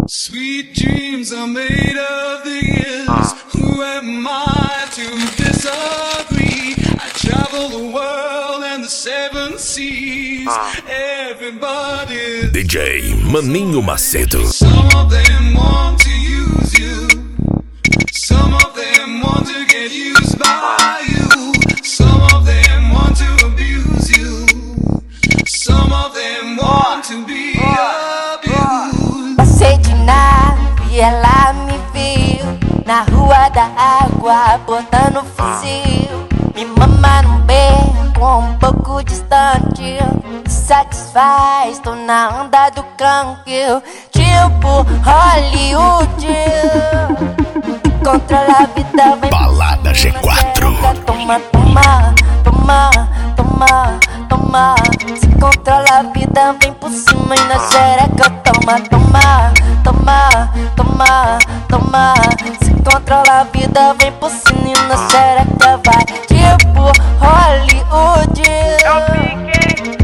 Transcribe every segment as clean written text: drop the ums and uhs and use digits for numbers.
Sweet dreams are made of these. Who am I to disagree? I travel the world and the seven seas. Everybody. DJ Maninho Macedo. Some of them want to use you. Some of them want to get used by you. Some of them want to abuse you. Some of them want to be abused. Passei de nave e ela me viu na rua da água, botando fuzil. Me mama num beco um pouco distante, me satisfaz, tô na onda do canque. Tipo Hollywood, controla a vida, vem Balada G4. Toma, toma, toma, toma, toma. Se controla a vida, vem por cima e na xereca. Toma, toma, toma, toma, toma. Se controla a vida, vem por cima e na xereca. Vai tipo Hollywood. Eu fiquei,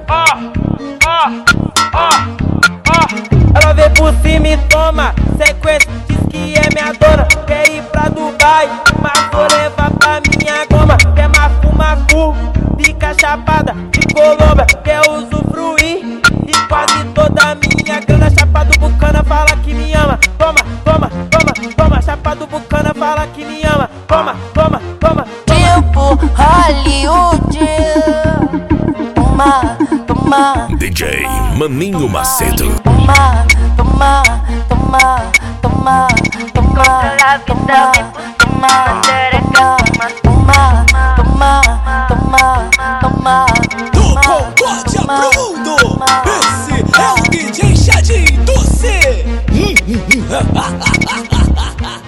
Ela vem por cima e toma sequência, diz que é minha dona. Quer ir pra Dubai, mas vou levar pra minha goma. Quer mafu, fica chapada de Colômbia. Quer usufruir de quase toda a minha grana. Chapa do Bucana fala que me ama. Toma, toma, toma, toma. Chapa do Bucana fala que me ama. Toma, toma, toma, toma. Tipo Hollywood. Toma, toma. DJ Maninho Macedo. Toma, toma, toma, toma, toma, toma, toma, toma, toma, toma, toma. Do Concórdia pro mundo, esse é o DJ Chadinho do C.